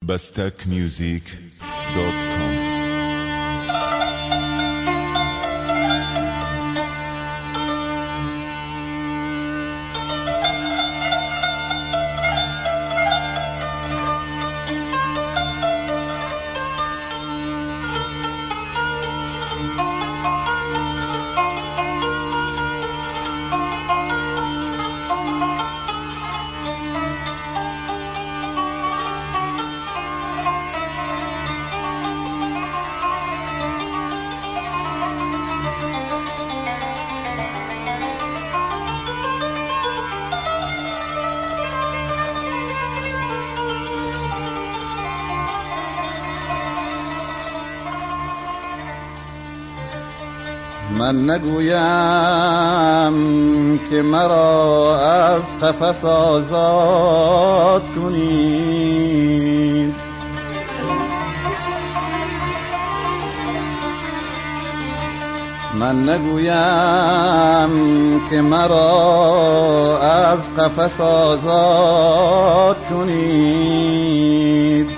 bestekmusic.com من نگویم که مرا از قفس آزاد کنید، من نگویم که مرا از قفس آزاد کنید.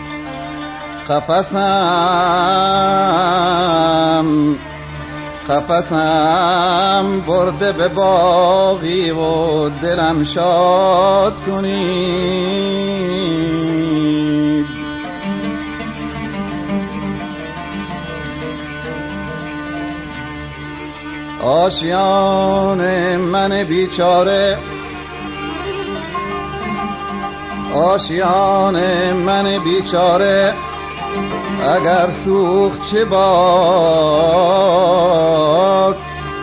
قفسم برده به باغی و دلم شاد کنید. آشیان من بیچاره، آشیان من بیچاره اگر سوخت چه باد،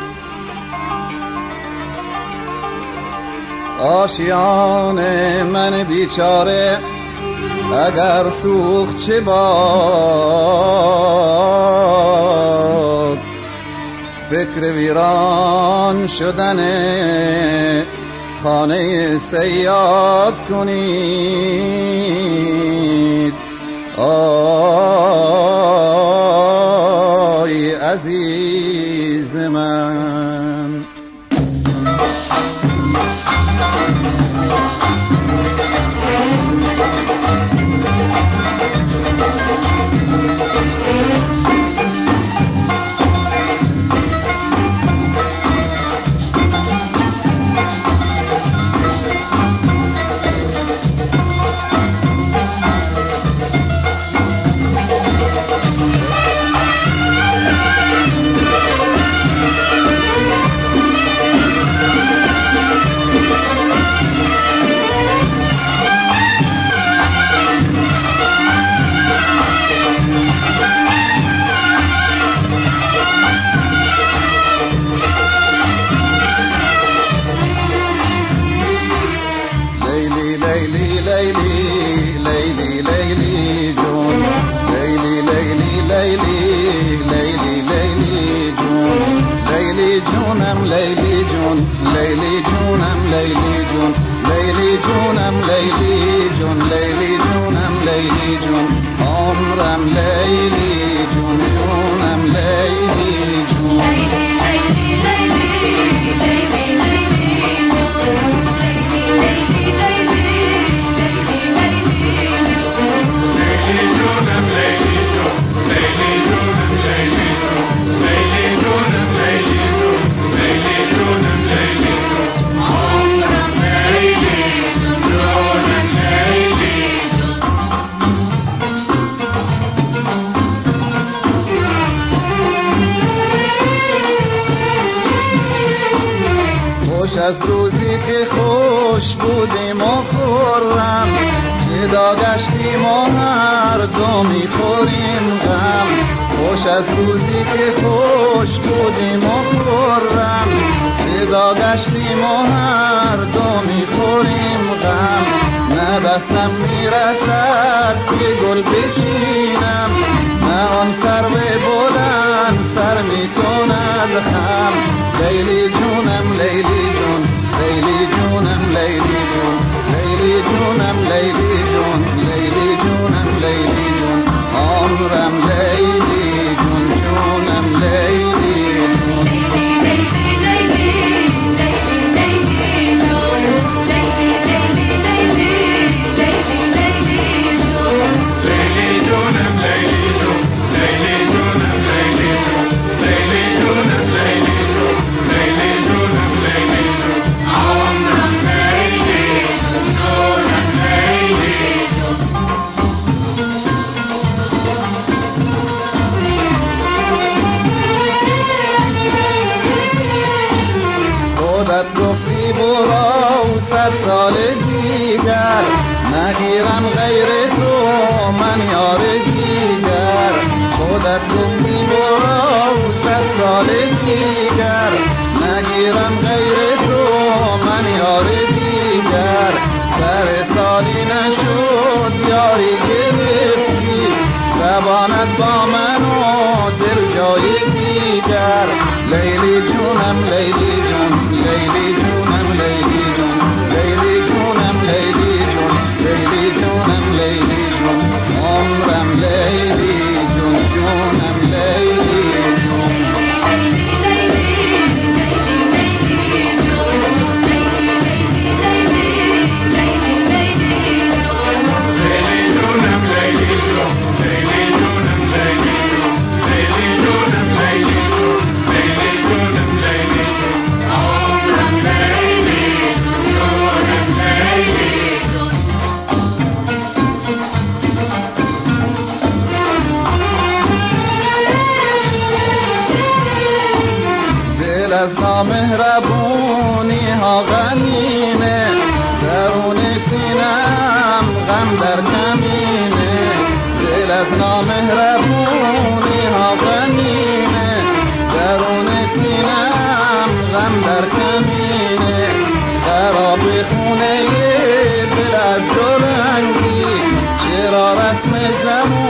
آشیان من بیچاره اگر سوخت چه باد. فکر ویران شدن خانه صیاد کنید. آی عزیز من، لیلی جون، لیلی لیلی لیلی لیلی لیلی جون، لیلی جونم لیلی جون، لیلی جونم لیلی جون، لیلی جونم لیلی جون، لیلی جونم لیلی جون، عمرم لیلی جون، جونم لیلی جون. لیلی لیلی لیلی لیلی لیلی جون، لیلی لیلی لیلی خوش از روزی که خوش بودیم و خورم، جدا گشتیم و هر دو میخوریم غم. خوش از روزی که خوش بودیم و خورم، جدا گشتیم و هر دو میخوریم غم. نه دستم میرسد که گل بچینم، نه آن سرو بلند سر میکند خم. لیلی جونم لیلی جون، لیلی جونم لیلی جون، لیلی جونم لیلی جون، لیلی جونم لیلی جون، عمرم لیلی جون، جونم لیلی جون. لیلی لیلی لیلی لیلی لیلی جون، لیلی لیلی لیلی لیلی لیلی جون. شبانت با من و دل جای دیگر. لیلی جونم لیلی جون، لیلی جونم لیلی جون، لیلی جونم لیلی جون، لیلی جونم لیلی جون، عمرم لیلی جون، جونم لیلی جون. از نامهربونی ها غمینه، درون سینم غم در کمینه. دل از نامهربونی ها غمینه، درون سینم غم در کمینه. خراب خونه دل از دو رنگی، چرا رسم زمان